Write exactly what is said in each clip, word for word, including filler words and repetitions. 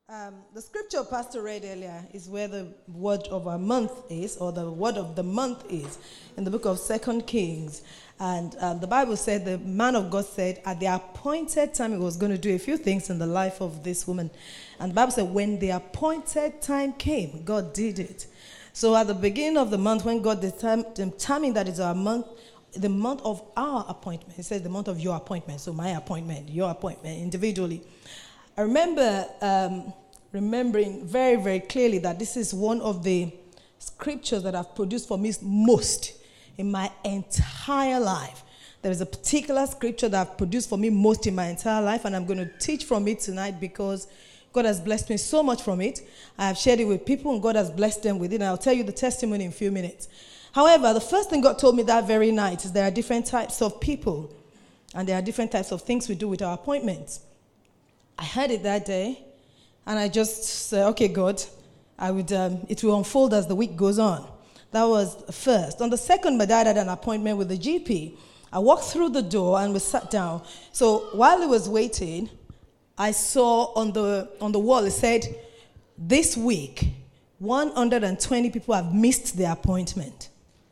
Um, the scripture Pastor read earlier is where the word of our month is, or the word of the month is, in the book of Second Kings. And um, the Bible said, the man of God said, at the appointed time he was going to do a few things in the life of this woman. And the Bible said, when the appointed time came, God did it. So at the beginning of the month, when God determined that it's our month, the month of our appointment, he said the month of your appointment, so my appointment, your appointment, individually. I remember um, remembering very, very clearly that this is one of the scriptures that I've produced for me most in my entire life. There is a particular scripture that I've produced for me most in my entire life, and I'm going to teach from it tonight because God has blessed me so much from it. I have shared it with people, and God has blessed them with it, and I'll tell you the testimony in a few minutes. However, the first thing God told me that very night is there are different types of people, and there are different types of things we do with our appointments. I heard it that day, and I just said, okay, God, I would. Um, it will unfold as the week goes on. That was the first. On the second, my dad had an appointment with the G P. I walked through the door and we sat down. So while he was waiting, I saw on the on the wall, it said, this week, one hundred twenty people have missed their appointment.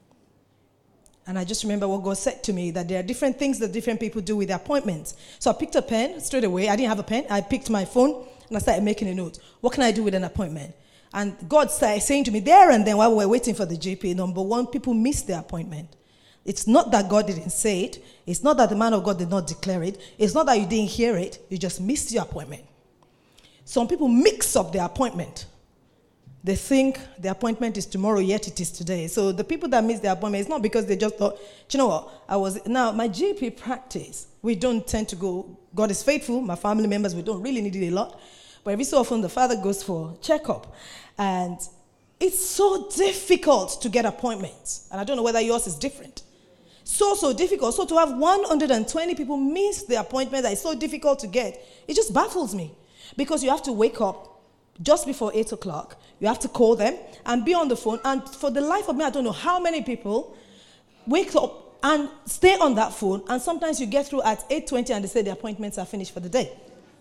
And I just remember what God said to me, that there are different things that different people do with their appointments. So I picked a pen straight away. I didn't have a pen. I picked my phone and I started making a note. What can I do with an appointment? And God started saying to me there and then while we were waiting for the G P, number one, people missed their appointment. It's not that God didn't say it. It's not that the man of God did not declare it. It's not that you didn't hear it. You just missed your appointment. Some people mix up their appointment. They think the appointment is tomorrow, yet it is today. So the people that miss their appointment, it's not because they just thought, you know what, I was, now my G P practice, we don't tend to go, God is faithful, my family members, we don't really need it a lot. But every so often the father goes for checkup. And it's so difficult to get appointments. And I don't know whether yours is different. So, so difficult. So to have one hundred twenty people miss the appointment that is so difficult to get, it just baffles me. Because you have to wake up just before eight o'clock. You have to call them and be on the phone. And for the life of me, I don't know how many people wake up and stay on that phone. And sometimes you get through at eight twenty and they say the appointments are finished for the day.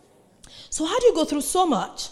So how do you go through so much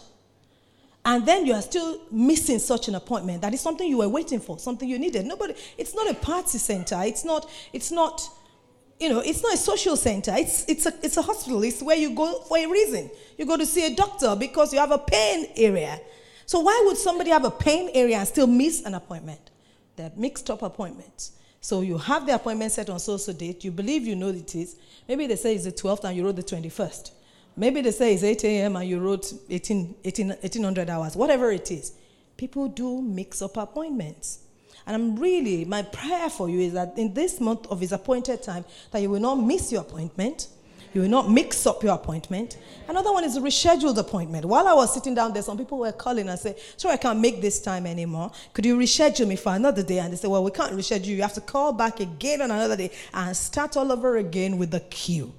and then you are still missing such an appointment that is something you were waiting for, something you needed? Nobody, it's not a party center. It's not, it's not, you know, it's not a social center. It's it's a it's a hospital. It's where you go for a reason. You go to see a doctor because you have a pain area. So why would somebody have a pain area and still miss an appointment? They're mixed up appointments. So you have the appointment set on so-so date. You believe you know it is. Maybe they say it's the twelfth and you wrote the twenty-first. Maybe they say it's eight a.m. and you wrote eighteen, eighteen, eighteen hundred hours. Whatever it is. People do mix up appointments. And I'm really, my prayer for you is that in this month of his appointed time, that you will not miss your appointment. You will not mix up your appointment. Another one is a rescheduled appointment. While I was sitting down there, some people were calling and saying, sorry, I can't make this time anymore. Could you reschedule me for another day? And they said, well, we can't reschedule you. You have to call back again on another day and start all over again with the queue.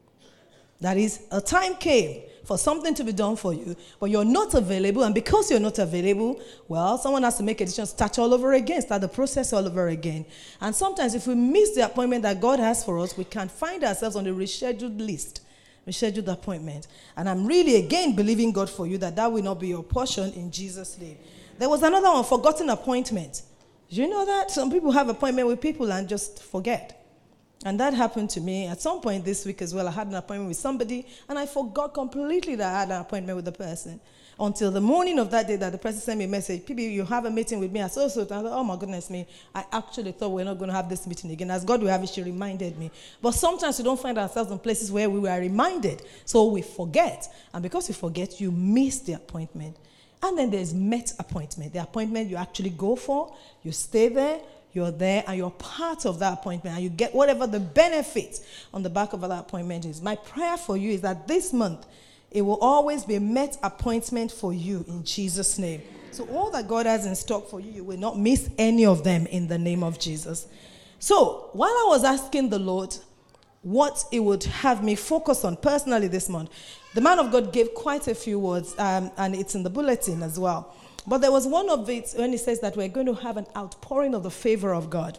That is, a time came for something to be done for you, but you're not available, and because you're not available, well, someone has to make a decision, start all over again, start the process all over again. And sometimes if we miss the appointment that God has for us, we can find ourselves on the rescheduled list, rescheduled appointment. And I'm really, again, believing God for you that that will not be your portion in Jesus' name. There was another one, forgotten appointment. Do you know that? Some people have appointment with people and just forget. And that happened to me at some point this week as well. I had an appointment with somebody, and I forgot completely that I had an appointment with the person until the morning of that day that the person sent me a message. P B, you have a meeting with me. I saw so. I thought, oh my goodness me, I actually thought we we're not going to have this meeting again. As God will have it, she reminded me. But sometimes we don't find ourselves in places where we were reminded, so we forget. And because we forget, you miss the appointment. And then there's met appointment, the appointment you actually go for, you stay there, you're there, and you're part of that appointment, and you get whatever the benefits on the back of that appointment is. My prayer for you is that this month, it will always be a met appointment for you in Jesus' name. So all that God has in stock for you, you will not miss any of them in the name of Jesus. So while I was asking the Lord what He would have me focus on personally this month, the man of God gave quite a few words, um, and it's in the bulletin as well. But there was one of it when he says that we're going to have an outpouring of the favor of God.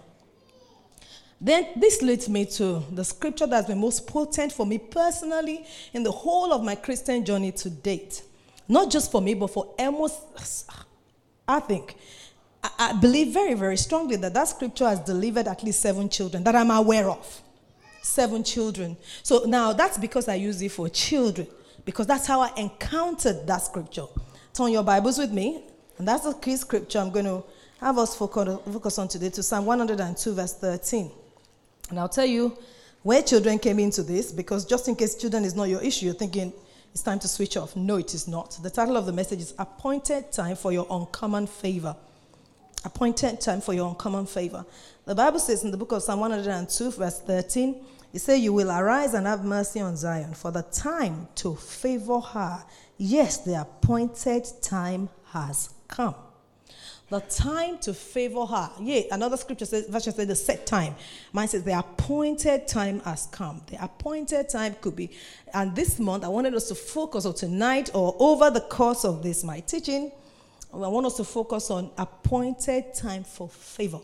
Then this leads me to the scripture that's been most potent for me personally in the whole of my Christian journey to date. Not just for me, but for almost, I think, I, I believe very, very strongly that that scripture has delivered at least seven children that I'm aware of. Seven children. So now that's because I use it for children, because that's how I encountered that scripture. Turn your Bibles with me, and that's the key scripture I'm going to have us focus on today, to Psalm one hundred two, verse thirteen. And I'll tell you where children came into this, because just in case children is not your issue, you're thinking it's time to switch off. No, it is not. The title of the message is Appointed Time for Your Uncommon Favor. Appointed time for your uncommon favor. The Bible says in the book of Psalm one hundred two, verse thirteen, it says, you will arise and have mercy on Zion, for the time to favor her. Yes, the appointed time has come. The time to favor her. Yeah, another scripture says, version says the set time. Mine says the appointed time has come. The appointed time could be, and this month I wanted us to focus on tonight or over the course of this, my teaching, I want us to focus on appointed time for favor.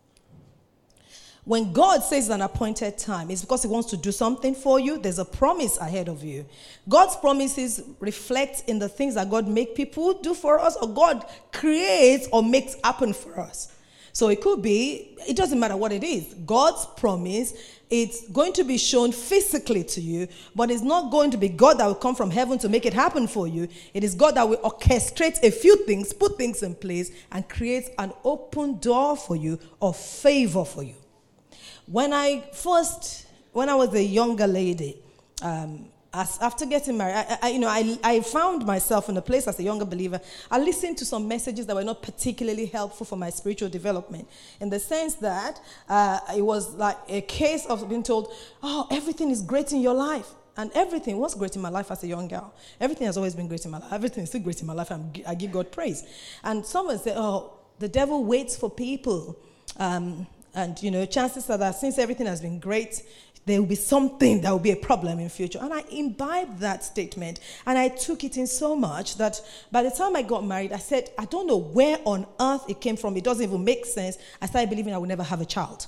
When God says an appointed time, it's because he wants to do something for you. There's a promise ahead of you. God's promises reflect in the things that God makes people do for us, or God creates or makes happen for us. So it could be, it doesn't matter what it is. God's promise, it's going to be shown physically to you, but it's not going to be God that will come from heaven to make it happen for you. It is God that will orchestrate a few things, put things in place, and create an open door for you or favor for you. When I first, when I was a younger lady, um, as, after getting married, I, I, you know, I, I found myself in a place as a younger believer. I listened to some messages that were not particularly helpful for my spiritual development, in the sense that uh, it was like a case of being told, oh, everything is great in your life. And everything was great in my life as a young girl. Everything has always been great in my life. Everything is still great in my life, and I give God praise. And someone said, oh, the devil waits for people. Um, And, you know, chances are that since everything has been great, there will be something that will be a problem in future. And I imbibed that statement, and I took it in so much that by the time I got married, I said, I don't know where on earth it came from. It doesn't even make sense. I started believing I would never have a child.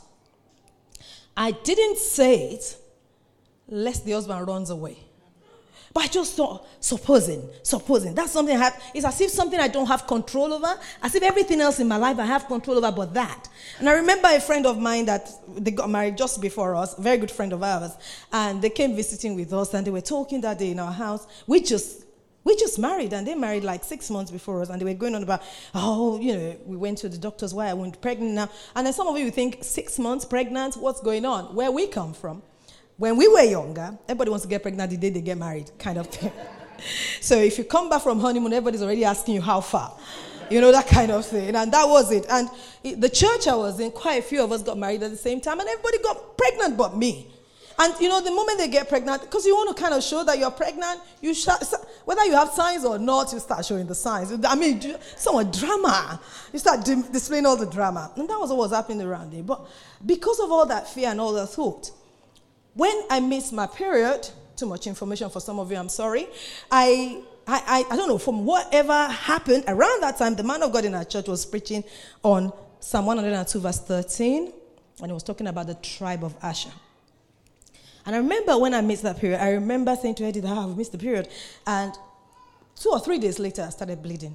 I didn't say it lest the husband runs away. But I just thought, supposing, supposing, that's something I have, it's as if something I don't have control over, as if everything else in my life I have control over but that. And I remember a friend of mine that they got married just before us, a very good friend of ours, and they came visiting with us, and they were talking that day in our house. We just, we just married, and they married like six months before us, and they were going on about, oh, you know, we went to the doctors, why I wasn't pregnant now. And then some of you think, six months pregnant, what's going on? Where we come from. When we were younger, everybody wants to get pregnant the day they get married, kind of thing. So if you come back from honeymoon, everybody's already asking you how far. You know, that kind of thing. And that was it. And it, the church I was in, quite a few of us got married at the same time, and everybody got pregnant but me. And, you know, the moment they get pregnant, because you want to kind of show that you're pregnant, you sh- whether you have signs or not, you start showing the signs. I mean, somewhat drama. You start dim- displaying all the drama. And that was what was happening around there. But because of all that fear and all that thought, when I missed my period, too much information for some of you, I'm sorry, I, I, I, I don't know, from whatever happened, around that time, the man of God in our church was preaching on Psalm one hundred two, verse thirteen, and he was talking about the tribe of Asher. And I remember when I missed that period, I remember saying to Eddie, ah, I've missed the period. And two or three days later, I started bleeding.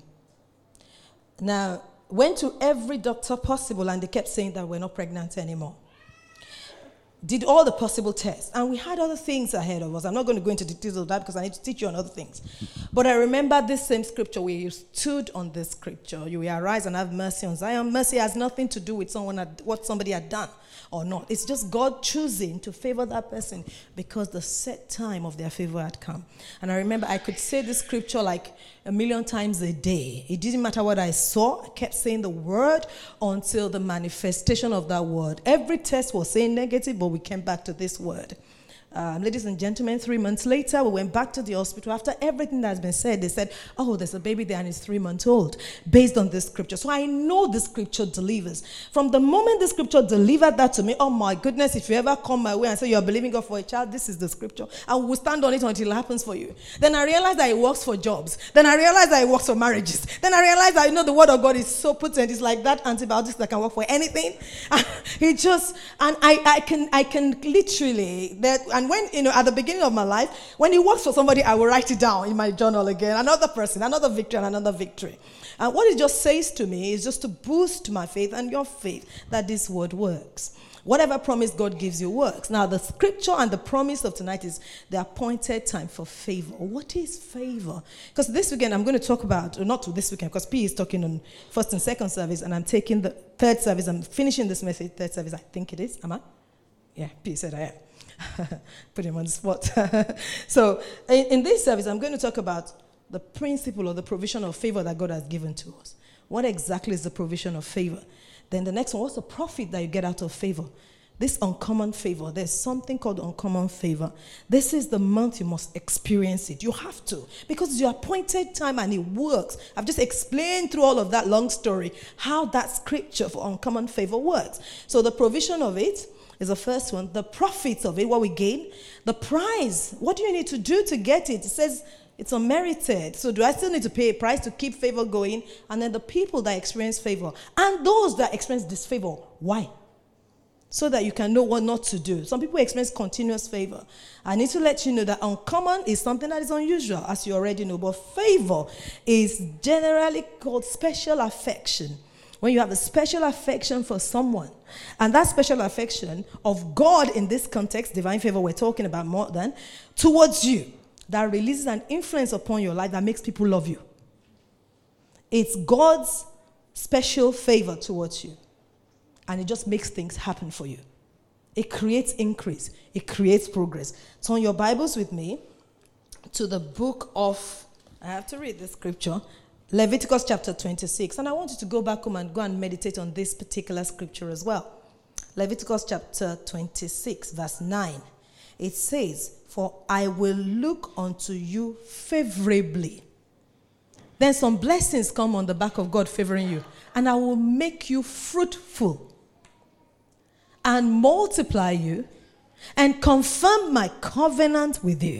Now, went to every doctor possible, and they kept saying that we're not pregnant anymore. Did all the possible tests, and we had other things ahead of us. I'm not going to go into details of that because I need to teach you on other things. But I remember this same scripture where you stood on this scripture. You will arise and have mercy on Zion. Mercy has nothing to do with someone had, what somebody had done or not. It's just God choosing to favor that person because the set time of their favor had come. And I remember I could say this scripture like a million times a day. It didn't matter what I saw. I kept saying the word until the manifestation of that word. Every test was saying negative, but we came back to this word. Um, ladies and gentlemen, three months later, we went back to the hospital. After everything that has been said, they said, oh, there's a baby there and it's three months old, based on this scripture. So I know the scripture delivers. From the moment the scripture delivered that to me, oh my goodness, if you ever come my way and say you're believing God for a child, this is the scripture. I will stand on it until it happens for you. Then I realized that it works for jobs. Then I realized that it works for marriages. Then I realized that, you know, the word of God is so potent. It's like that antibiotics that can work for anything. It just, and I, I can, I can literally, that And when, you know, at the beginning of my life, when it works for somebody, I will write it down in my journal again. Another person, another victory, and another victory. And what it just says to me is just to boost my faith and your faith that this word works. Whatever promise God gives you works. Now, the scripture and the promise of tonight is the appointed time for favor. What is favor? Because this weekend I'm going to talk about, or not this weekend, because P is talking on first and second service, and I'm taking the third service. I'm finishing this message, third service, I think it is. Am I? Yeah, P said I am. Put him on the spot. So, in, in this service, I'm going to talk about the principle or the provision of favor that God has given to us. What exactly is the provision of favor? Then the next one, what's the profit that you get out of favor? This uncommon favor. There's something called uncommon favor. This is the month you must experience it. You have to. Because it's your appointed time and it works. I've just explained through all of that long story how that scripture for uncommon favor works. So the provision of it is the first one. The profits of it, what we gain. The prize. What do you need to do to get it? It says it's unmerited. So do I still need to pay a price to keep favor going? And then the people that experience favor. And those that experience disfavor. Why? So that you can know what not to do. Some people experience continuous favor. I need to let you know that uncommon is something that is unusual, as you already know. But favor is generally called special affection. When you have a special affection for someone, and that special affection of God in this context, divine favor we're talking about more than, towards you, that releases an influence upon your life that makes people love you. It's God's special favor towards you. And it just makes things happen for you. It creates increase. It creates progress. Turn your Bibles with me to the book of, I have to read the scripture, Leviticus chapter twenty-six. And I want you to go back home and go and meditate on this particular scripture as well. Leviticus chapter twenty-six, verse nine. It says, "For I will look unto you favorably." Then some blessings come on the back of God favoring you. "And I will make you fruitful and multiply you and confirm my covenant with you."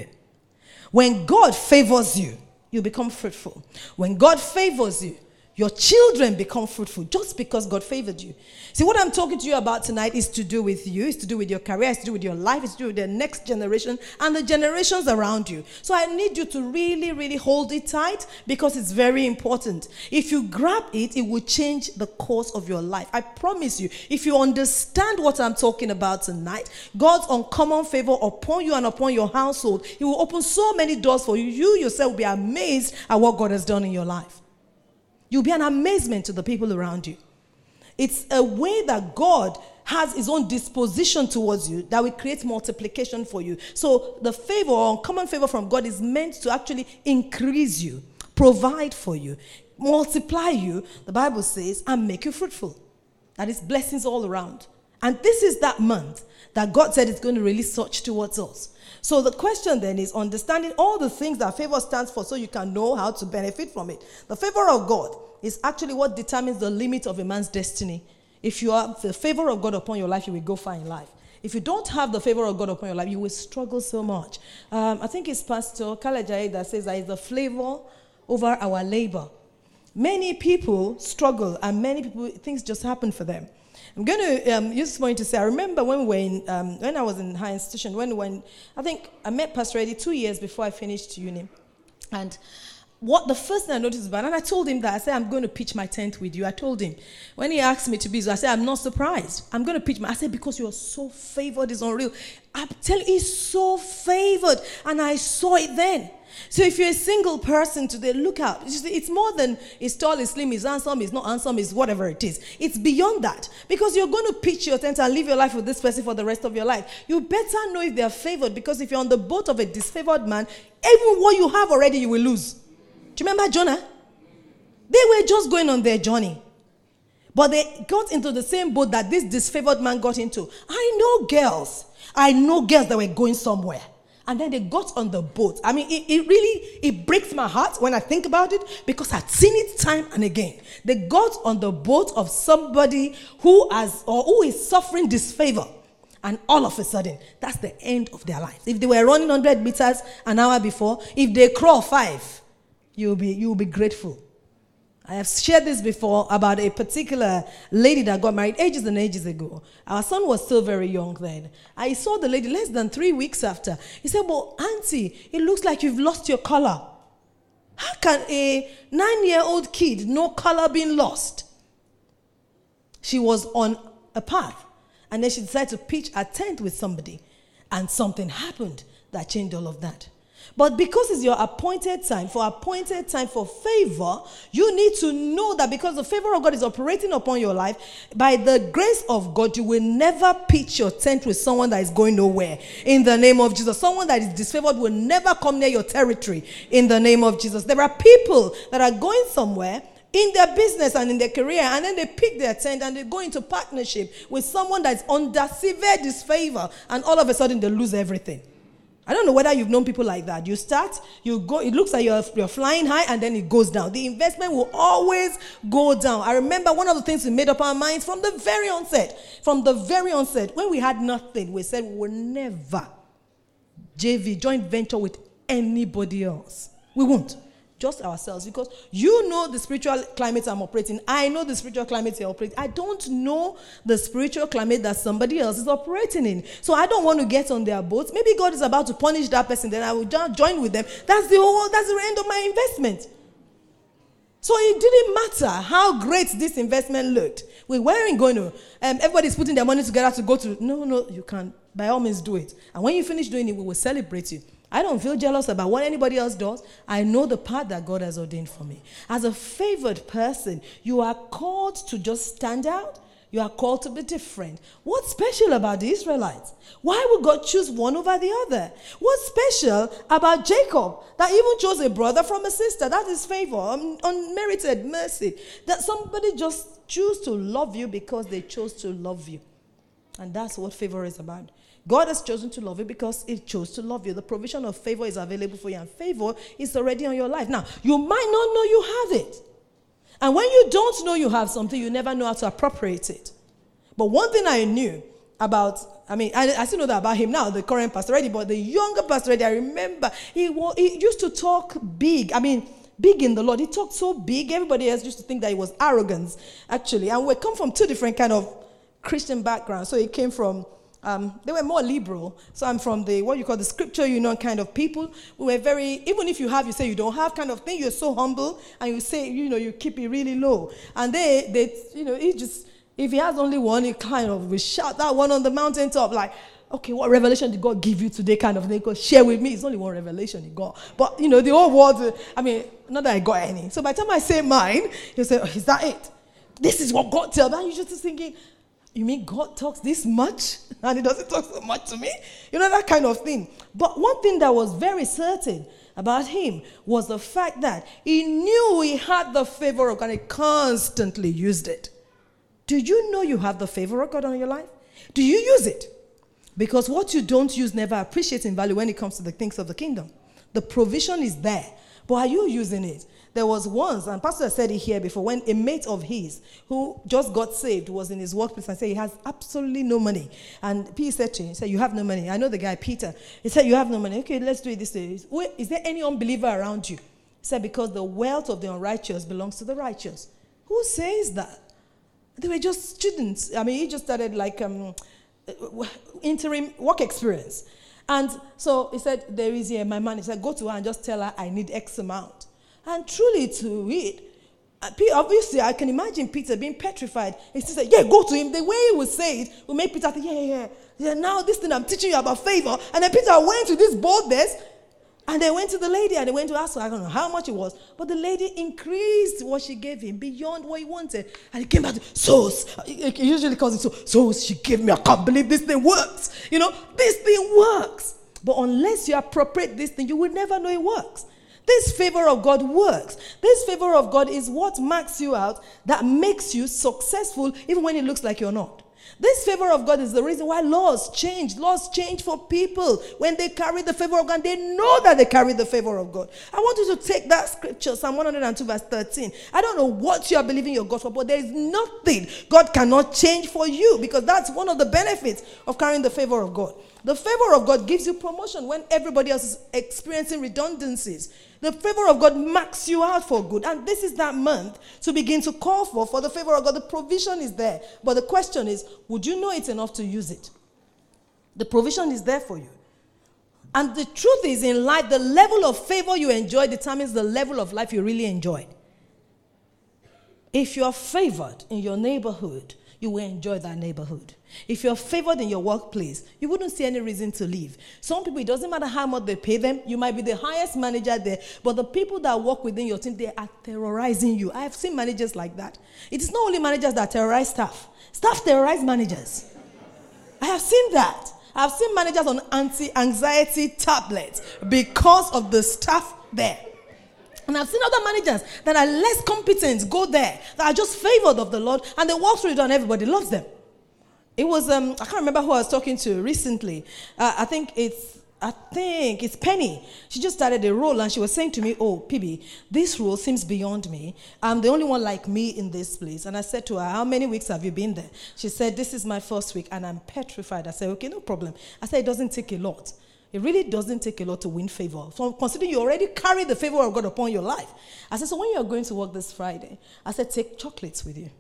When God favors you, you become fruitful. When God favors you, your children become fruitful just because God favored you. See, what I'm talking to you about tonight is to do with you, it's to do with your career, it's to do with your life, it's to do with the next generation and the generations around you. So I need you to really, really hold it tight because it's very important. If you grab it, it will change the course of your life. I promise you, if you understand what I'm talking about tonight, God's uncommon favor upon you and upon your household, He will open so many doors for you. You yourself will be amazed at what God has done in your life. You'll be an amazement to the people around you. It's a way that God has His own disposition towards you that will create multiplication for you. So the favor or uncommon favor from God is meant to actually increase you, provide for you, multiply you, the Bible says, and make you fruitful. That is blessings all around. And this is that month that God said is going to release such towards us. So the question then is understanding all the things that favor stands for so you can know how to benefit from it. The favor of God is actually what determines the limit of a man's destiny. If you have the favor of God upon your life, you will go far in life. If you don't have the favor of God upon your life, you will struggle so much. Um, I think it's Pastor Kalajai that says that it's the flavor over our labor. Many people struggle and many people, things just happen for them. I'm going to um, use this point to say, I remember when we were in, um, when I was in higher institution, when, when I think I met Pastor Eddie two years before I finished uni. And what the first thing I noticed about, and I told him that, I said, I'm going to pitch my tent with you. I told him, when he asked me to be, so I said, I'm not surprised. I'm going to pitch my, I said, because you're so favored, it's unreal. I'm telling you, he's so favored. And I saw it then. So if you're a single person today, look out. It's more than he's tall, he's slim, he's handsome, he's not handsome, he's whatever it is. It's beyond that. Because you're going to pitch your tent and live your life with this person for the rest of your life. You better know if they're favored, because if you're on the boat of a disfavored man, even what you have already, you will lose. Do you remember Jonah? They were just going on their journey. But they got into the same boat that this disfavored man got into. I know girls. I know girls that were going somewhere. And then they got on the boat. I mean, it, it really, it breaks my heart when I think about it, because I've seen it time and again. They got on the boat of somebody who has, or who is suffering disfavor. And all of a sudden, that's the end of their lives. If they were running one hundred meters an hour before, if they crawl five, you'll be, you'll be grateful. I have shared this before about a particular lady that got married ages and ages ago. Our son was still very young then. I saw the lady less than three weeks after. He said, well, auntie, it looks like you've lost your color. How can a nine-year-old kid know color being lost? She was on a path, and then she decided to pitch a tent with somebody, and something happened that changed all of that. But because it's your appointed time, for appointed time for favor, you need to know that because the favor of God is operating upon your life, by the grace of God, you will never pitch your tent with someone that is going nowhere. In the name of Jesus. Someone that is disfavored will never come near your territory. In the name of Jesus. There are people that are going somewhere in their business and in their career, and then they pick their tent and they go into partnership with someone that is under severe disfavor, and all of a sudden they lose everything. I don't know whether you've known people like that. You start, you go, it looks like you're, you're flying high, and then it goes down. The investment will always go down. I remember one of the things we made up our minds from the very onset. From the very onset, when we had nothing, we said we will never J V, joint venture with anybody else. We won't. Just ourselves, because you know the spiritual climate I'm operating. I know the spiritual climate you're operating. I don't know the spiritual climate that somebody else is operating in. So I don't want to get on their boats. Maybe God is about to punish that person, then I will join with them. That's the whole, that's the end of my investment. So it didn't matter how great this investment looked. We weren't going to, um, everybody's putting their money together to go to, no, no, you can, by all means do it. And when you finish doing it, we will celebrate you. I don't feel jealous about what anybody else does. I know the path that God has ordained for me. As a favored person, you are called to just stand out. You are called to be different. What's special about the Israelites? Why would God choose one over the other? What's special about Jacob that even chose a brother from a sister? That is favor, un- unmerited mercy. That somebody just choose to love you because they chose to love you. And that's what favor is about. God has chosen to love you because He chose to love you. The provision of favor is available for you, and favor is already on your life. Now, you might not know you have it. And when you don't know you have something, you never know how to appropriate it. But one thing I knew about, I mean, I, I still know that about him now, the current Pastor Eddie, but the younger Pastor Eddie, I remember, he, he used to talk big. I mean, big in the Lord. He talked so big, everybody else used to think that it was arrogance, actually. And we come from two different kind of Christian backgrounds. So he came from, Um, they were more liberal. So I'm from the, what you call the scripture, you know, kind of people. We were very, even if you have, you say you don't have kind of thing, you're so humble, and you say, you know, you keep it really low. And they, they you know, he just, if he has only one, he kind of will shout that one on the mountaintop, like, okay, what revelation did God give you today kind of thing? Because share with me, it's only one revelation he got. But, you know, the whole world, I mean, not that I got any. So by the time I say mine, he'll say, oh, is that it? This is what God tells me. And you're just thinking, you mean God talks this much and He doesn't talk so much to me? You know, that kind of thing. But one thing that was very certain about him was the fact that he knew he had the favor of God and he constantly used it. Do you know you have the favor of God on your life? Do you use it? Because what you don't use never appreciates in value when it comes to the things of the kingdom. The provision is there, but are you using it? There was once, and Pastor said it here before, when a mate of his who just got saved was in his workplace and said he has absolutely no money. And Peter said to him, he said, you have no money. I know the guy, Peter. He said, you have no money. Okay, let's do it this way. Wait, is there any unbeliever around you? He said, because the wealth of the unrighteous belongs to the righteous. Who says that? They were just students. I mean, he just started like um, interim work experience. And so he said, there is here my man. He said, go to her and just tell her I need X amount. And truly to it, obviously I can imagine Peter being petrified. He said, yeah, go to him. The way he would say it will make Peter think, yeah, yeah, yeah. Now this thing I'm teaching you about favor. And then Peter went to this boldness, and they went to the lady, and they went to ask her, I don't know how much it was, but the lady increased what she gave him beyond what he wanted. And he came back to, so, he usually calls it so, so she gave me, I can't believe this thing works. You know, this thing works. But unless you appropriate this thing, you will never know it works. This favor of God works. This favor of God is what marks you out, that makes you successful even when it looks like you're not. This favor of God is the reason why laws change. Laws change for people. When they carry the favor of God, they know that they carry the favor of God. I want you to take that scripture, Psalm one hundred two verse thirteen. I don't know what you are believing your God for, but there is nothing God cannot change for you, because that's one of the benefits of carrying the favor of God. The favor of God gives you promotion when everybody else is experiencing redundancies. The favor of God marks you out for good. And this is that month to begin to call for, for the favor of God. The provision is there. But the question is, would you know it's enough to use it? The provision is there for you. And the truth is, in life, the level of favor you enjoy determines the level of life you really enjoy. If you are favored in your neighborhood, you will enjoy that neighborhood. If you're favored in your workplace, you wouldn't see any reason to leave. Some people, it doesn't matter how much they pay them. You might be the highest manager there, but the people that work within your team, they are terrorizing you. I have seen managers like that. It is not only managers that terrorize staff. Staff terrorize managers. I have seen that. I have seen managers on anti-anxiety tablets because of the staff there. And I've seen other managers that are less competent go there, that are just favored of the Lord, and they walk through it and everybody loves them. It was, um, I can't remember who I was talking to recently. Uh, I think it's, I think it's Penny. She just started a role and she was saying to me, oh, P B, this role seems beyond me. I'm the only one like me in this place. And I said to her, how many weeks have you been there? She said, this is my first week and I'm petrified. I said, okay, no problem. I said, it doesn't take a lot. It really doesn't take a lot to win favor. So considering you already carry the favor of God upon your life. I said, so when you're going to work this Friday, I said, take chocolates with you.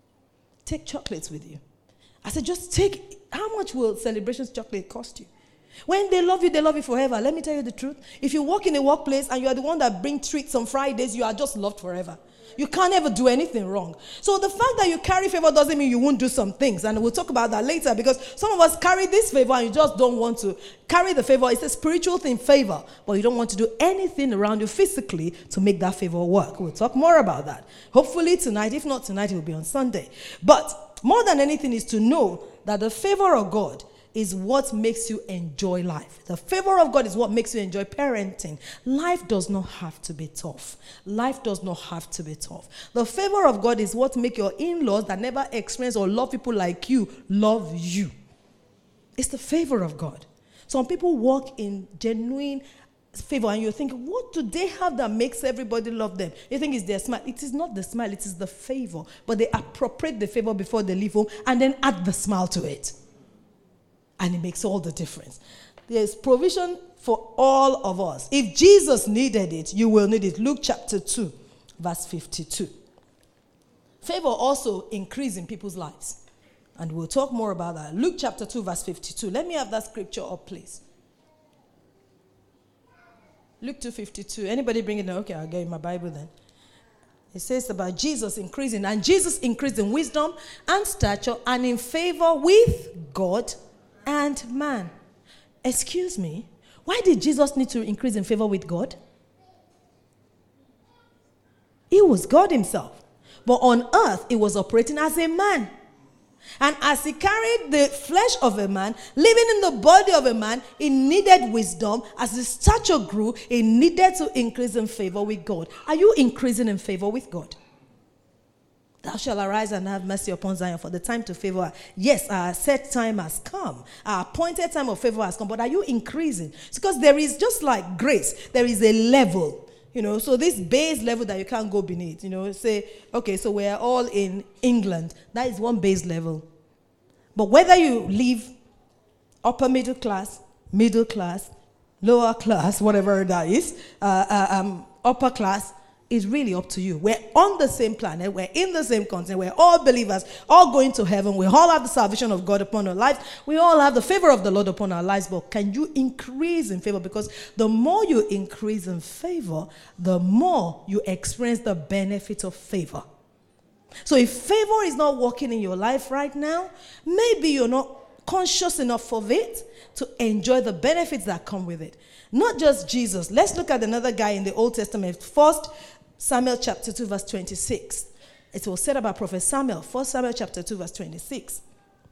Take chocolates with you. I said, just take, how much will Celebrations chocolate cost you? When they love you, they love you forever. Let me tell you the truth. If you work in a workplace and you are the one that brings treats on Fridays, you are just loved forever. You can't ever do anything wrong. So the fact that you carry favor doesn't mean you won't do some things. And we'll talk about that later, because some of us carry this favor and you just don't want to carry the favor. It's a spiritual thing, favor. But you don't want to do anything around you physically to make that favor work. We'll talk more about that. Hopefully tonight. If not tonight, it will be on Sunday. But more than anything is to know that the favor of God is what makes you enjoy life. The favor of God is what makes you enjoy parenting. Life does not have to be tough. Life does not have to be tough. The favor of God is what makes your in-laws that never experience or love people like you, love you. It's the favor of God. Some people walk in genuine favor and you're thinking, what do they have that makes everybody love them? You think it's their smile. It is not the smile, it is the favor. But they appropriate the favor before they leave home and then add the smile to it. And it makes all the difference. There's provision for all of us. If Jesus needed it, you will need it. Luke chapter two, verse fifty-two. Favor also increases in people's lives. And we'll talk more about that. Luke chapter two, verse fifty-two. Let me have that scripture up, please. Luke two fifty-two. Anybody bring it down? Okay, I'll get in my Bible then. It says about Jesus increasing. And Jesus increased in wisdom and stature and in favor with God and man. Excuse me, why did Jesus need to increase in favor with God? He was God himself. But on earth, he was operating as a man. And as he carried the flesh of a man, living in the body of a man, he needed wisdom. As his stature grew, he needed to increase in favor with God. Are you increasing in favor with God? Thou shalt arise and have mercy upon Zion, for the time to favor. Yes, our set time has come. Our appointed time of favor has come. But are you increasing? It's because there is, just like grace, there is a level. You know, so this base level that you can't go beneath. You know, say, okay, so we're all in England. That is one base level. But whether you live upper middle class, middle class, lower class, whatever that is, uh, uh, um, upper class, is really up to you. We're on the same planet. We're in the same continent. We're all believers, all going to heaven. We all have the salvation of God upon our lives. We all have the favor of the Lord upon our lives. But can you increase in favor? Because the more you increase in favor, the more you experience the benefit of favor. So if favor is not working in your life right now, maybe you're not conscious enough of it to enjoy the benefits that come with it. Not just Jesus. Let's look at another guy in the Old Testament. First Samuel chapter two, verse twenty-six. It was said about Prophet Samuel. First Samuel chapter two, verse twenty-six.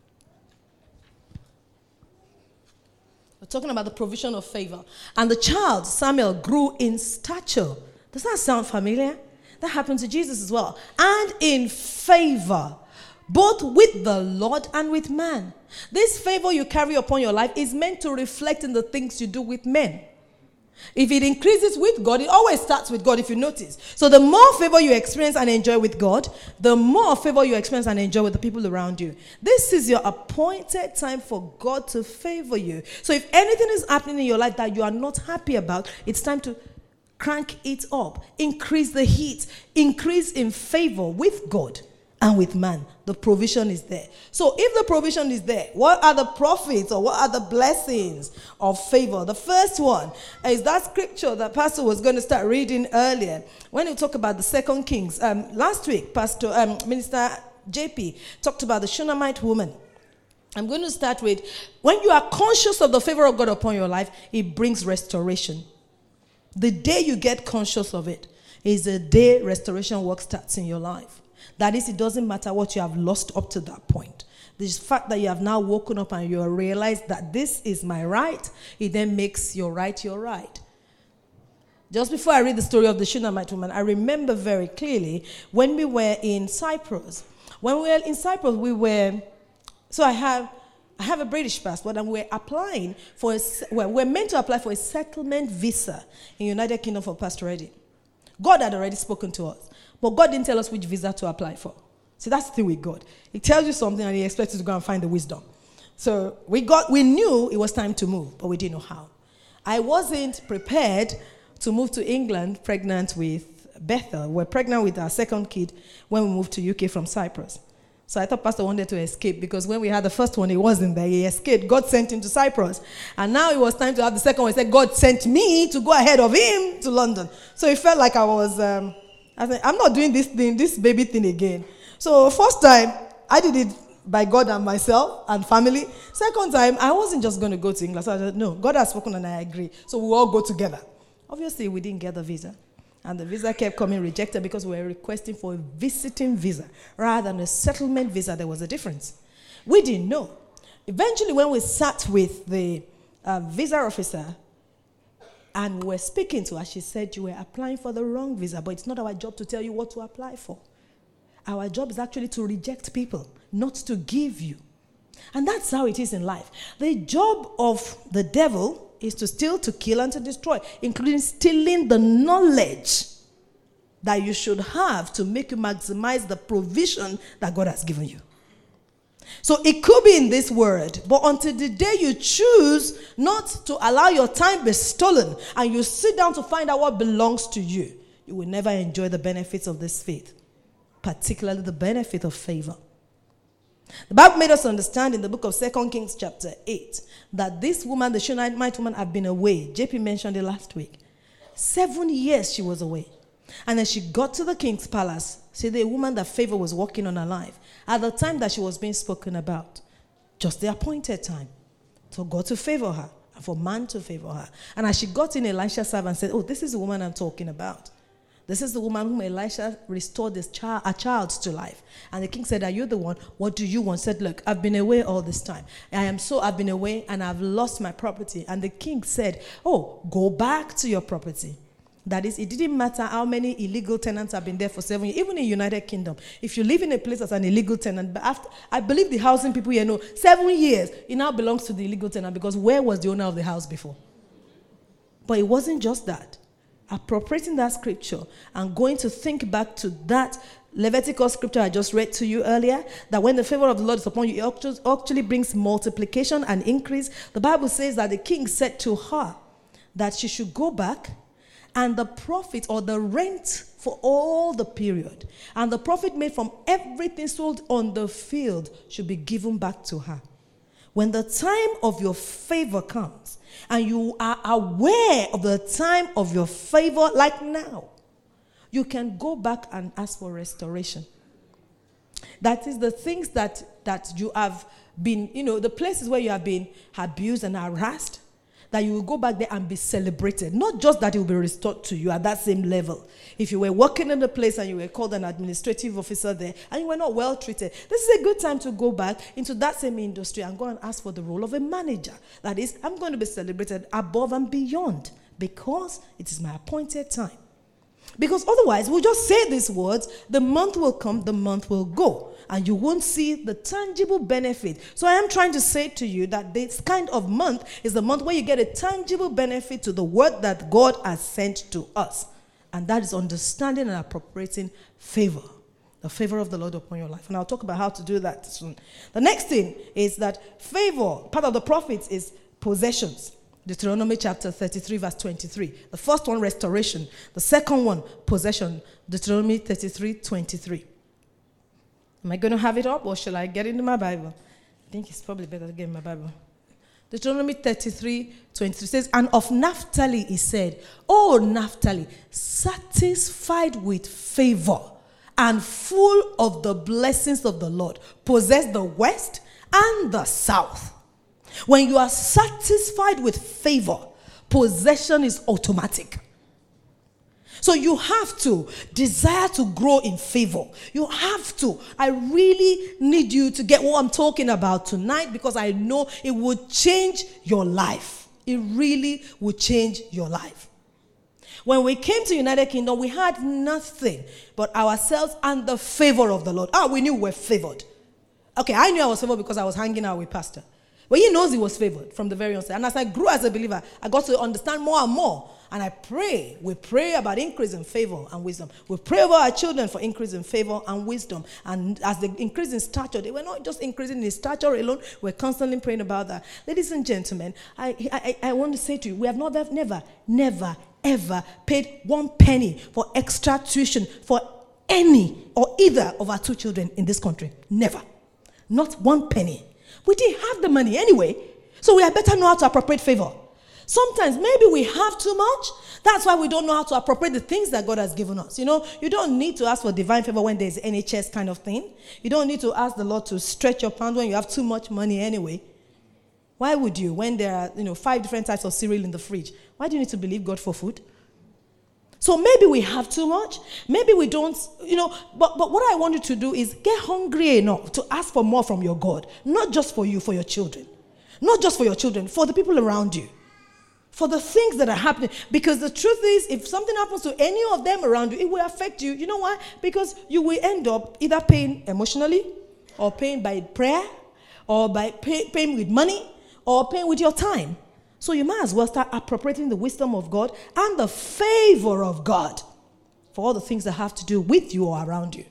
We're talking about the provision of favor. And the child, Samuel, grew in stature. Does that sound familiar? That happened to Jesus as well. And in favor, both with the Lord and with man. This favor you carry upon your life is meant to reflect in the things you do with men. If it increases with God, it always starts with God, if you notice. So the more favor you experience and enjoy with God, the more favor you experience and enjoy with the people around you. This is your appointed time for God to favor you. So if anything is happening in your life that you are not happy about, it's time to crank it up. Increase the heat. Increase in favor with God and with man. The provision is there. So if the provision is there, what are the profits or what are the blessings of favor? The first one is that scripture that Pastor was going to start reading earlier when he talked about the second Kings. Um, last week, Pastor um, Minister J P talked about the Shunammite woman. I'm going to start with, when you are conscious of the favor of God upon your life, it brings restoration. The day you get conscious of it is the day restoration work starts in your life. That is, it doesn't matter what you have lost up to that point. The fact that you have now woken up and you have realized that this is my right, it then makes your right your right. Just before I read the story of the Shunammite woman, I remember very clearly when we were in Cyprus. When we were in Cyprus, we were, so I have, I have a British passport and we're applying for, a, well, we're meant to apply for a settlement visa in United Kingdom for Pastor Eddie. God had already spoken to us. But God didn't tell us which visa to apply for. See, that's the thing with God. He tells you something and he expects you to go and find the wisdom. So we got, we knew it was time to move, but we didn't know how. I wasn't prepared to move to England pregnant with Bethel. We're pregnant with our second kid when we moved to U K from Cyprus. So I thought Pastor wanted to escape because when we had the first one, he wasn't there. He escaped. God sent him to Cyprus. And now it was time to have the second one. He said, God sent me to go ahead of him to London. So it felt like I was... Um, I said, I'm not doing this thing, this baby thing again. So first time, I did it by God and myself and family. Second time, I wasn't just going to go to England. So I said, no, God has spoken and I agree. So we'll all go together. Obviously, we didn't get the visa. And the visa kept coming rejected because we were requesting for a visiting visa rather than a settlement visa. There was a difference. We didn't know. Eventually, when we sat with the uh, visa officer, and we're speaking to her, she said, you were applying for the wrong visa, but it's not our job to tell you what to apply for. Our job is actually to reject people, not to give you. And that's how it is in life. The job of the devil is to steal, to kill, and to destroy, including stealing the knowledge that you should have to make you maximize the provision that God has given you. So it could be in this word, but until the day you choose not to allow your time be stolen and you sit down to find out what belongs to you, you will never enjoy the benefits of this faith, particularly the benefit of favor. The Bible made us understand in the book of Second Kings chapter eight that this woman, the Shunammite woman, had been away. J P mentioned it last week. Seven years she was away. And then she got to the king's palace. See, the woman that favor was walking on her life at the time that she was being spoken about. Just the appointed time. For God to favor her and for man to favor her. And as she got in, Elisha served and said, oh, this is the woman I'm talking about. This is the woman whom Elisha restored this child, a child to life. And the king said, are you the one? What do you want? Said, look, I've been away all this time. I am so, I've been away and I've lost my property. And the king said, oh, go back to your property. That is, it didn't matter how many illegal tenants have been there for seven years, even in United Kingdom. If you live in a place as an illegal tenant, but after, I believe the housing people here know, seven years, it now belongs to the illegal tenant because where was the owner of the house before? But it wasn't just that. Appropriating that scripture and going to think back to that Leviticus scripture I just read to you earlier, that when the favor of the Lord is upon you, it actually brings multiplication and increase. The Bible says that the king said to her that she should go back and the profit or the rent for all the period and the profit made from everything sold on the field should be given back to her. When the time of your favor comes and you are aware of the time of your favor like now, you can go back and ask for restoration. That is the things that, that you have been, you know, the places where you have been abused and harassed, that you will go back there and be celebrated. Not just that it will be restored to you at that same level. If you were working in the place and you were called an administrative officer there and you were not well treated, this is a good time to go back into that same industry and go and ask for the role of a manager. That is, I'm going to be celebrated above and beyond because it is my appointed time. Because otherwise, we'll just say these words, the month will come, the month will go, and you won't see the tangible benefit. So I am trying to say to you that this kind of month is the month where you get a tangible benefit to the word that God has sent to us. And that is understanding and appropriating favor. The favor of the Lord upon your life. And I'll talk about how to do that soon. The next thing is that favor, part of the prophets, is possessions. Deuteronomy chapter thirty-three, verse twenty-three. The first one, restoration. The second one, possession. Deuteronomy thirty-three, twenty-three. Am I going to have it up, or shall I get into my Bible? I think it's probably better to get in my Bible. Deuteronomy thirty-three, twenty-three says, and of Naphtali he said, O Naphtali, satisfied with favor and full of the blessings of the Lord, possess the west and the south. When you are satisfied with favor, possession is automatic. So you have to desire to grow in favor. You have to. I really need you to get what I'm talking about tonight, because I know it would change your life. It really would change your life. When we came to United Kingdom, we had nothing but ourselves and the favor of the Lord. Ah, we knew we were favored. Okay, I knew I was favored because I was hanging out with Pastor. But he knows he was favored from the very onset. And as I grew as a believer, I got to understand more and more. And I pray, we pray about increase in favor and wisdom. We pray over our children for increase in favor and wisdom. And as they increase in stature, they were not just increasing in stature alone, we're constantly praying about that. Ladies and gentlemen, I, I, I want to say to you, we have not, never, never, ever paid one penny for extra tuition for any or either of our two children in this country. Never. Not one penny. We didn't have the money anyway, so we had better know how to appropriate favor. Sometimes maybe we have too much. That's why we don't know how to appropriate the things that God has given us. You know, you don't need to ask for divine favor when there's N H S kind of thing. You don't need to ask the Lord to stretch your pound when you have too much money anyway. Why would you, when there are, you know, five different types of cereal in the fridge? Why do you need to believe God for food? So maybe we have too much. Maybe we don't, you know, but, but what I want you to do is get hungry enough to ask for more from your God. Not just for you, for your children. Not just for your children, for the people around you. For the things that are happening. Because the truth is, if something happens to any of them around you, it will affect you. You know why? Because you will end up either paying emotionally, or paying by prayer, or by pay, paying with money, or paying with your time. So you might as well start appropriating the wisdom of God and the favor of God for all the things that have to do with you or around you.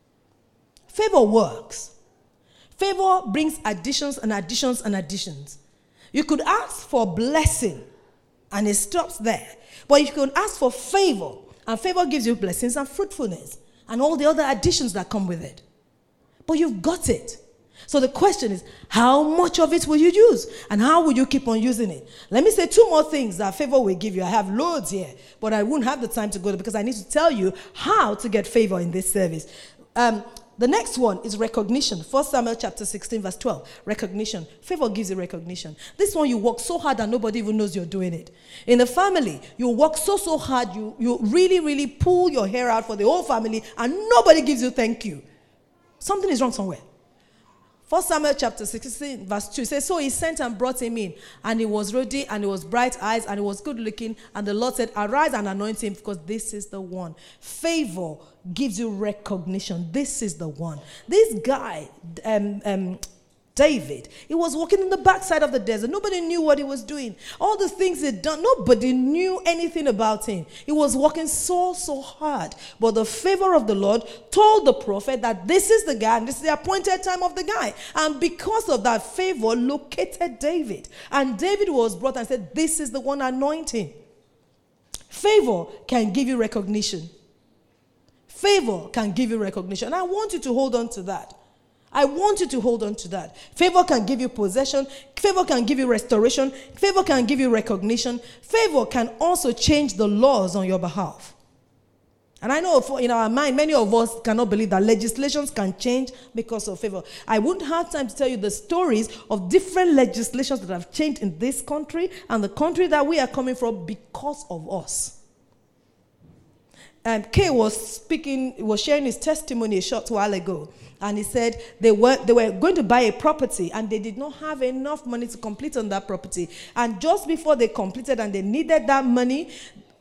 Favor works. Favor brings additions and additions and additions. You could ask for blessing and it stops there. But you could ask for favor, and favor gives you blessings and fruitfulness and all the other additions that come with it. But you've got it. So the question is, how much of it will you use? And how will you keep on using it? Let me say two more things that favor will give you. I have loads here, but I won't have the time to go there because I need to tell you how to get favor in this service. Um, the next one is recognition. First Samuel chapter sixteen, verse twelve. Recognition. Favor gives you recognition. This one, you work so hard that nobody even knows you're doing it. In the family, you work so, so hard, you, you really, really pull your hair out for the whole family, and nobody gives you thank you. Something is wrong somewhere. First Samuel chapter sixteen, verse two, it says, so he sent and brought him in, and he was ruddy, and he was bright eyes, and he was good looking, and the Lord said, arise and anoint him, because this is the one. Favor gives you recognition. This is the one. This guy, um, um, David, he was walking in the backside of the desert. Nobody knew what he was doing. All the things he'd done, nobody knew anything about him. He was working so, so hard. But the favor of the Lord told the prophet that this is the guy, and this is the appointed time of the guy. And because of that, favor located David. And David was brought and said, this is the one anointing. Favor can give you recognition. Favor can give you recognition. And I want you to hold on to that. I want you to hold on to that. Favor can give you possession. Favor can give you restoration. Favor can give you recognition. Favor can also change the laws on your behalf. And I know in our mind, many of us cannot believe that legislations can change because of favor. I wouldn't have time to tell you the stories of different legislations that have changed in this country and the country that we are coming from because of us. And Kay was speaking, was sharing his testimony a short while ago. And he said they were, they were going to buy a property and they did not have enough money to complete on that property. And just before they completed and they needed that money,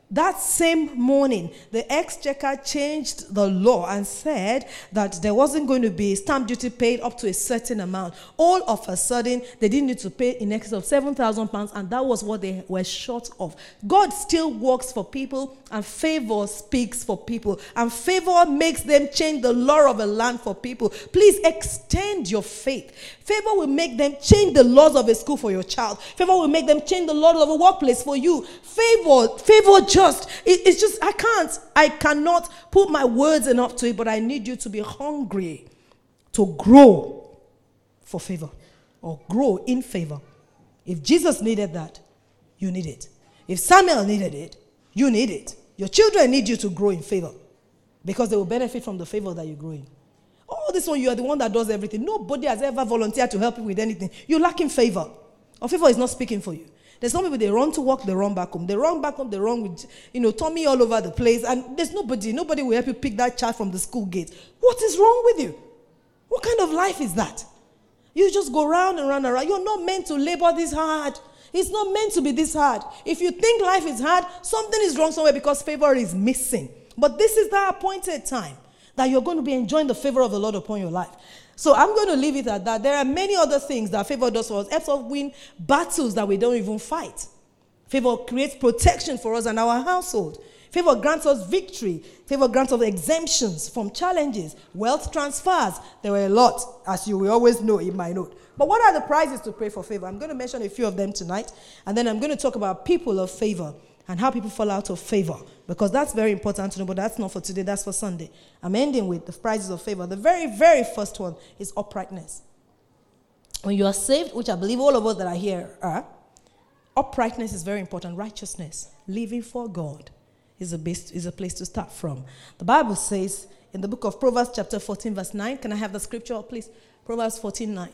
That same morning, the Exchequer changed the law and said that there wasn't going to be stamp duty paid up to a certain amount. All of a sudden, they didn't need to pay in excess of seven thousand pounds, and that was what they were short of. God still works for people, and favor speaks for people, and favor makes them change the law of a land for people. Please extend your faith. Favor will make them change the laws of a school for your child. Favor will make them change the laws of a workplace for you. Favor, favor just, it, it's just, I can't, I cannot put my words enough to it, but I need you to be hungry to grow for favor or grow in favor. If Jesus needed that, you need it. If Samuel needed it, you need it. Your children need you to grow in favor because they will benefit from the favor that you grow in. Oh, this one, you are the one that does everything. Nobody has ever volunteered to help you with anything. You're lacking favor. Or favor is not speaking for you. There's some people, they run to work, they run back home. They run back home, they run with, you know, tummy all over the place. And there's nobody, nobody will help you pick that child from the school gate. What is wrong with you? What kind of life is that? You just go round and round and round. You're not meant to labor this hard. It's not meant to be this hard. If you think life is hard, something is wrong somewhere because favor is missing. But this is the appointed time that you're going to be enjoying the favor of the Lord upon your life. So I'm going to leave it at that. There are many other things that favor does for us. Helps us win battles that we don't even fight. Favor creates protection for us and our household. Favor grants us victory. Favor grants us exemptions from challenges. Wealth transfers. There were a lot, as you will always know in my note. But what are the prizes to pray for favor? I'm going to mention a few of them tonight. And then I'm going to talk about people of favor and how people fall out of favor. Because that's very important to know, but that's not for today, that's for Sunday. I'm ending with the prizes of favor. The very, very first one is uprightness. When you are saved, which I believe all of us that are here are, uprightness is very important. Righteousness, living for God, is a, base, is a place to start from. The Bible says in the book of Proverbs chapter fourteen verse nine, can I have the scripture, please? Proverbs fourteen nine.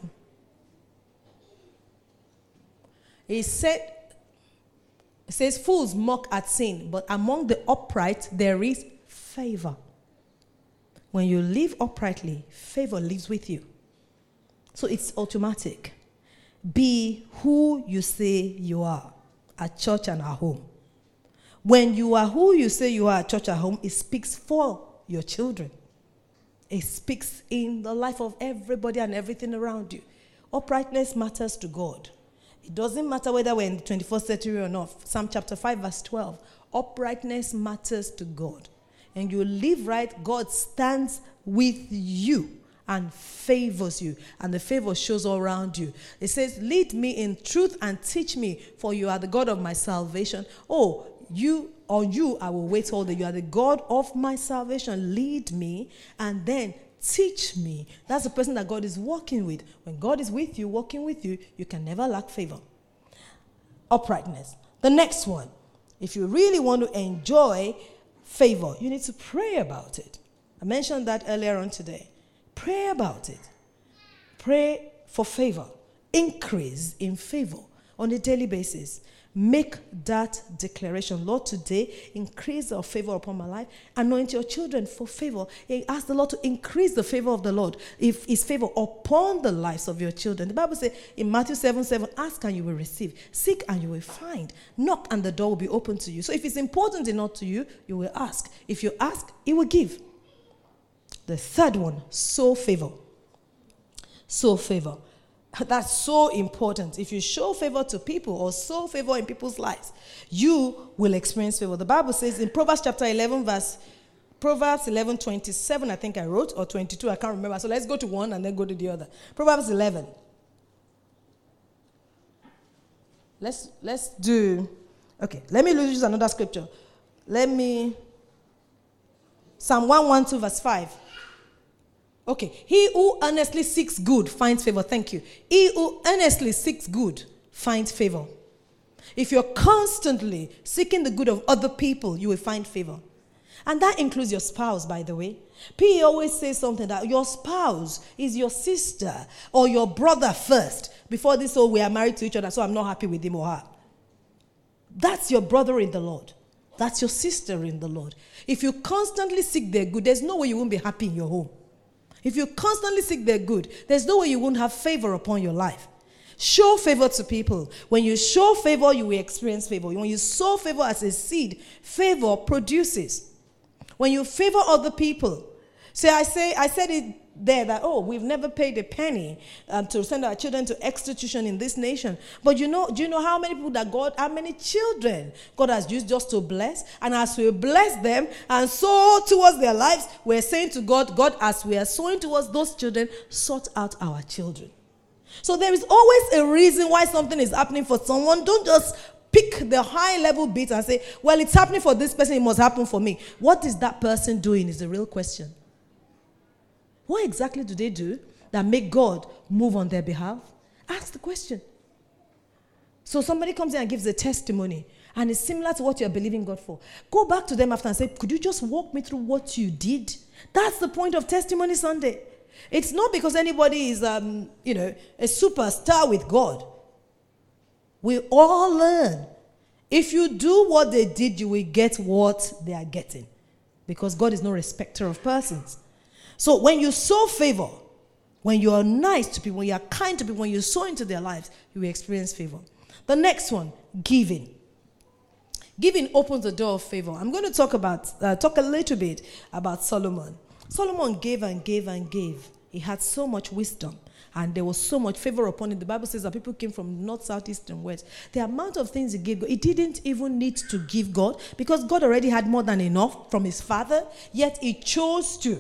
It said, It says, fools mock at sin, but among the upright there is favor. When you live uprightly, favor lives with you. So it's automatic. Be who you say you are at church and at home. When you are who you say you are at church and at home, it speaks for your children. It speaks in the life of everybody and everything around you. Uprightness matters to God. It doesn't matter whether we're in the twenty-first century or not. Psalm chapter five, verse twelve. Uprightness matters to God. And you live right, God stands with you and favors you. And the favor shows all around you. It says, lead me in truth and teach me, for you are the God of my salvation. Oh, you, on you I will wait all day. You are the God of my salvation. Lead me and then teach me. That's the person that God is working with. When God is with you, working with you, you can never lack favor. Uprightness. The next one. If you really want to enjoy favor, you need to pray about it. I mentioned that earlier on today. Pray about it. Pray for favor. Increase in favor on a daily basis. Make that declaration. Lord, today, increase your favor upon my life. Anoint your children for favor. Ask the Lord to increase the favor of the Lord, if his favor upon the lives of your children. The Bible says in Matthew seven seven, ask and you will receive. Seek and you will find. Knock and the door will be open to you. So if it's important enough to you, you will ask. If you ask, he will give. The third one, sow favor. Sow favor. That's so important. If you show favor to people or sow favor in people's lives, you will experience favor. The Bible says in Proverbs chapter eleven, verse Proverbs eleven twenty-seven, I think I wrote, or twenty-two, I can't remember. So let's go to one and then go to the other. Proverbs eleven. Let's let's do. Okay, let me use another scripture. Let me. Psalm one twelve, verse five. Okay, he who earnestly seeks good finds favor. Thank you. He who earnestly seeks good finds favor. If you're constantly seeking the good of other people, you will find favor. And that includes your spouse, by the way. P always says something that your spouse is your sister or your brother first. Before this, oh, we are married to each other, so I'm not happy with him or her. That's your brother in the Lord. That's your sister in the Lord. If you constantly seek their good, there's no way you won't be happy in your home. If you constantly seek their good, there's no way you won't have favor upon your life. Show favor to people. When you show favor, you will experience favor. When you sow favor as a seed, favor produces. When you favor other people, so I say, I said it there that, oh, we've never paid a penny um, to send our children to extra tuition in this nation. But you know, do you know how many people that God, how many children God has used just to bless? And as we bless them and sow towards their lives, we're saying to God, God, as we are sowing towards those children, sort out our children. So there is always a reason why something is happening for someone. Don't just pick the high level bit and say, well, it's happening for this person, it must happen for me. What is that person doing is the real question. What exactly do they do that make God move on their behalf? Ask the question. So somebody comes in and gives a testimony, and it's similar to what you're believing God for. Go back to them after and say, could you just walk me through what you did? That's the point of Testimony Sunday. It's not because anybody is, um, you know, a superstar with God. We all learn. If you do what they did, you will get what they are getting. Because God is no respecter of persons. So when you sow favor, when you are nice to people, when you are kind to people, when you sow into their lives, you will experience favor. The next one, giving. Giving opens the door of favor. I'm going to talk about, uh, talk a little bit about Solomon. Solomon gave and gave and gave. He had so much wisdom, and there was so much favor upon him. The Bible says that people came from north, south, east, and west. The amount of things he gave God, he didn't even need to give God, because God already had more than enough from his father, yet he chose to.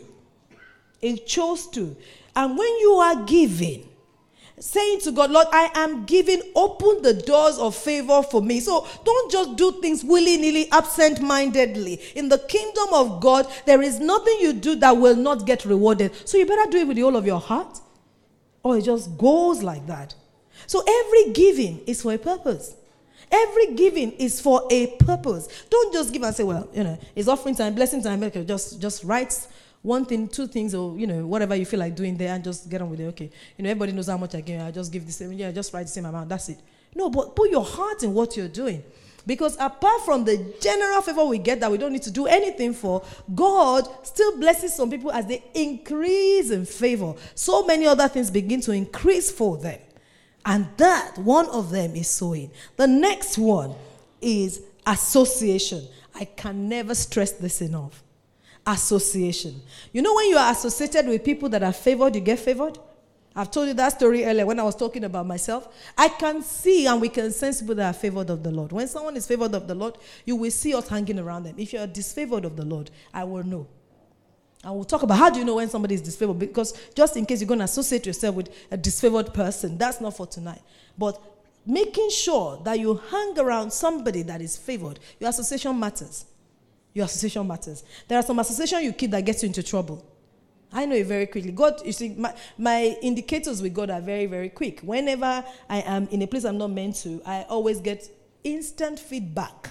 He chose to. And when you are giving, saying to God, Lord, I am giving, open the doors of favor for me. So don't just do things willy-nilly, absent-mindedly. In the kingdom of God, there is nothing you do that will not get rewarded. So you better do it with the whole of your heart, or it just goes like that. So every giving is for a purpose. Every giving is for a purpose. Don't just give and say, well, you know, it's offering time, blessing time, okay, just, just write one thing, two things, or, you know, whatever you feel like doing there, and just get on with it. Okay, you know, everybody knows how much I give. I just give the same, yeah, just write the same amount. That's it. No, but put your heart in what you're doing. Because apart from the general favor we get that we don't need to do anything for, God still blesses some people as they increase in favor. So many other things begin to increase for them. And that, one of them is sowing. The next one is association. I can never stress this enough. Association. You know, when you are associated with people that are favored, you get favored. I've told you that story earlier when I was talking about myself. I can see and we can sense people that are favored of the Lord. When someone is favored of the Lord, you will see us hanging around them. If you are disfavored of the Lord, I will know. And we'll talk about how do you know when somebody is disfavored, because just in case you're going to associate yourself with a disfavored person, that's not for tonight. But making sure that you hang around somebody that is favored, your association matters. Your association matters. There are some association you keep that gets you into trouble. I know it very quickly. God, you see, my, my indicators with God are very, very quick. Whenever I am in a place I'm not meant to, I always get instant feedback.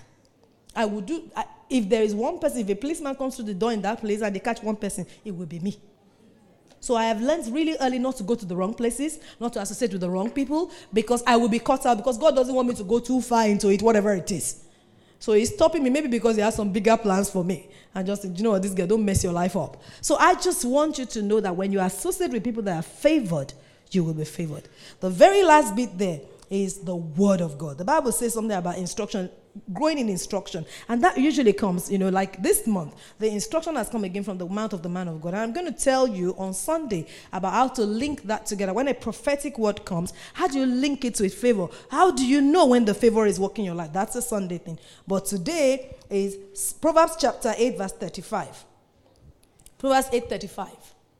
I will do, I, if there is one person, if a policeman comes through the door in that place and they catch one person, it will be me. So I have learned really early not to go to the wrong places, not to associate with the wrong people, because I will be caught out, because God doesn't want me to go too far into it, whatever it is. So he's stopping me, maybe because he has some bigger plans for me. And just, you know what, this girl, don't mess your life up. So I just want you to know that when you associate with people that are favored, you will be favored. The very last bit there is the word of God. The Bible says something about instruction, growing in instruction. And that usually comes, you know, like this month, the instruction has come again from the mouth of the man of God. And I'm going to tell you on Sunday about how to link that together. When a prophetic word comes, how do you link it with favor? How do you know when the favor is working in your life? That's a Sunday thing. But today is Proverbs chapter eight, verse thirty-five. Proverbs eight, thirty-five.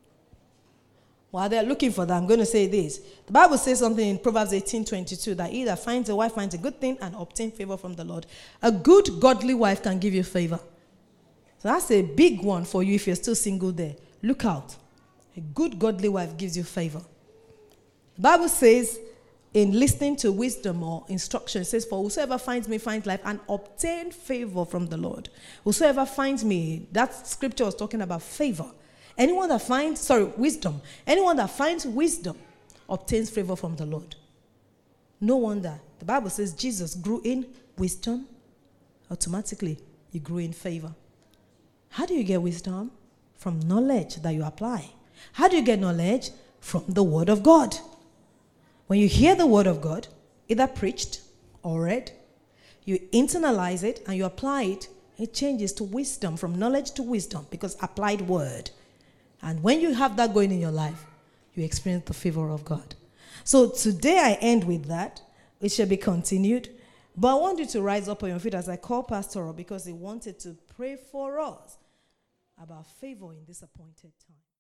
While they're looking for that, I'm going to say this. The Bible says something in Proverbs eighteen, twenty-two, that he that finds a wife finds a good thing and obtains favor from the Lord. A good, godly wife can give you favor. So that's a big one for you if you're still single there. Look out. A good, godly wife gives you favor. The Bible says, in listening to wisdom or instruction, it says, for whosoever finds me finds life and obtain favor from the Lord. Whosoever finds me, that scripture was talking about favor. Anyone that finds, sorry, wisdom. Anyone that finds wisdom obtains favor from the Lord. No wonder. The Bible says Jesus grew in wisdom. Automatically, he grew in favor. How do you get wisdom? From knowledge that you apply. How do you get knowledge? From the word of God. When When you hear the word of God, either preached or read, you internalize it and you apply it, it changes to wisdom, from knowledge to wisdom, because applied word. And when you have that going in your life, you experience the favor of God. So today I end with that. It shall be continued. But I want you to rise up on your feet as I call Pastor Rob, because he wanted to pray for us about favor in this appointed time.